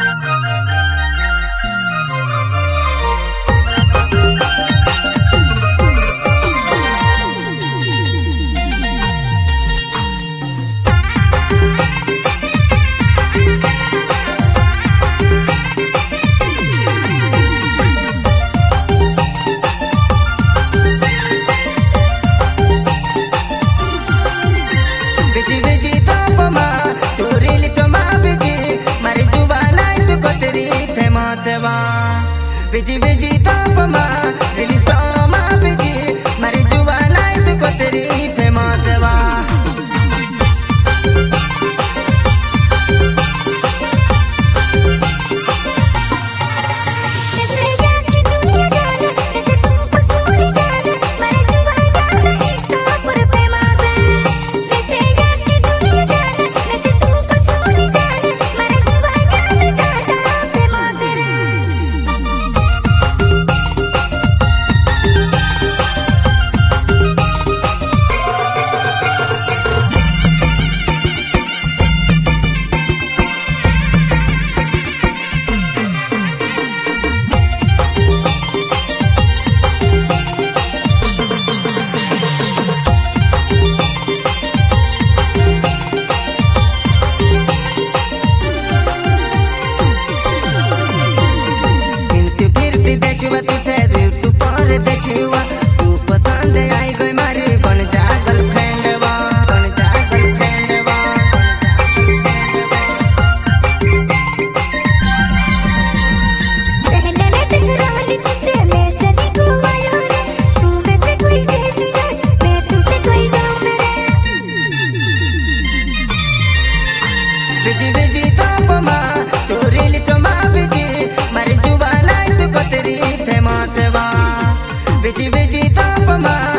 Biji biji tapma rili sama biji mari juwana itu koteri famous wa देखुआ तुझे तू पर देखुआ तू पसंद आई गई मारी बन जा गर्लफ्रेंड वा बन जा गर्लफ्रेंड वा पहले ने देख रहली तुझसे मैं चली घुमायो रे तू में से कोई दे दिया मैं तुझसे कोई जाऊं मेरे बिजी बिजी तापमा तू रील चमा बिजी मारी जुबाना itu koteri famous wa biji biji tapma